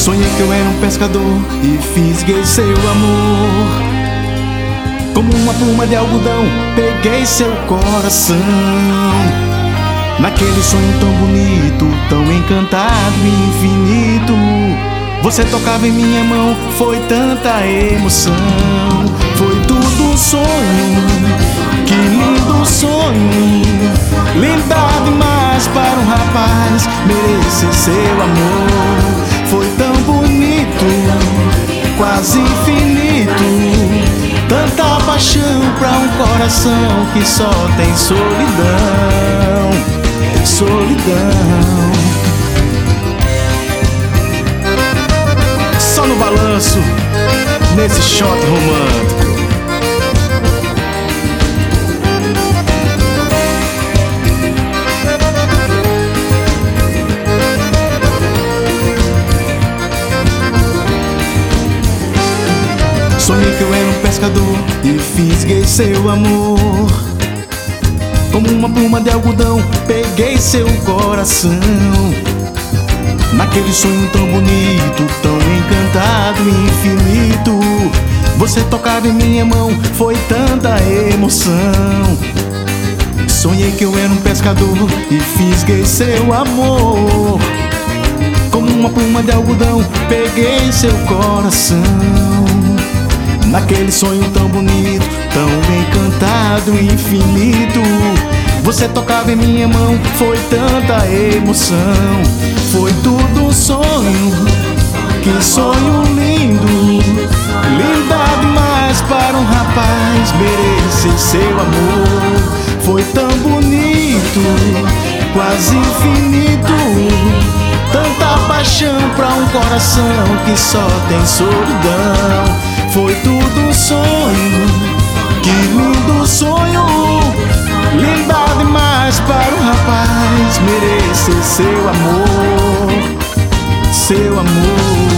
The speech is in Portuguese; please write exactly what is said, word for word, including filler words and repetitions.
Sonhei que eu era um pescador e fisguei seu amor. Como uma pluma de algodão, peguei seu coração. Naquele sonho tão bonito, tão encantado e infinito, você tocava em minha mão, foi tanta emoção. Foi tudo um sonho, que lindo sonho. Linda demais para um rapaz merecer seu amor. Foi tão bonito, quase infinito, tanta paixão pra um coração que só tem solidão, solidão. Só no balanço, nesse shot romântico. Sonhei que eu era um pescador e fisguei seu amor. Como uma pluma de algodão, peguei seu coração. Naquele sonho tão bonito, tão encantado e infinito, você tocava em minha mão, foi tanta emoção. Sonhei que eu era um pescador e fisguei seu amor. Como uma pluma de algodão, peguei seu coração. Naquele sonho tão bonito, tão encantado e infinito, você tocava em minha mão, foi tanta emoção. Foi tudo um sonho, que sonho lindo. Linda demais para um rapaz merecer seu amor. Foi tão bonito, quase infinito, tanta paixão pra um coração que só tem solidão. Foi tudo um sonho, que lindo sonho. Linda demais para um rapaz merecer seu amor, seu amor.